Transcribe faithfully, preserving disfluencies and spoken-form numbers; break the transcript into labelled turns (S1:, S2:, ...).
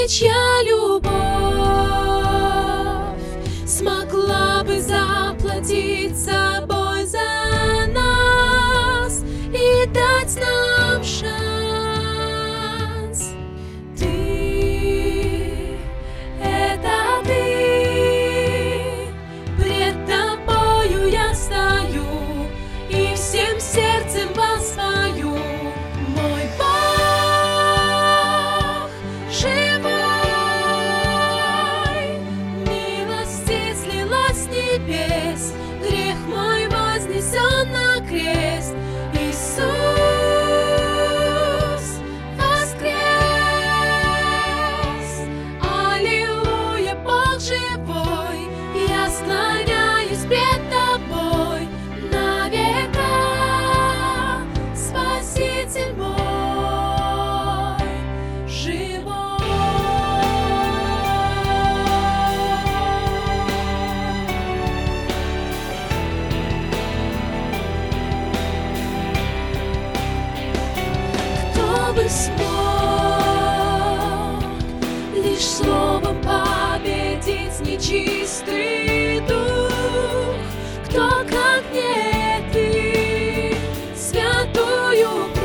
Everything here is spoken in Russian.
S1: чья любовь смогла бы заплатить собой за нас и дать нам шанс. Ты — это ты, пред тобою я стою и всем сердцем воспою. Мой Бог живой, милости слилась с небес, грех мой вознесен на крест. Иисус воскрес, аллилуйя, Бог живой, я склоняюсь пред тобой на века, Спаситель мой живой. Кто бы смог лишь словом победить нечистый дух? Кто, как не ты, святую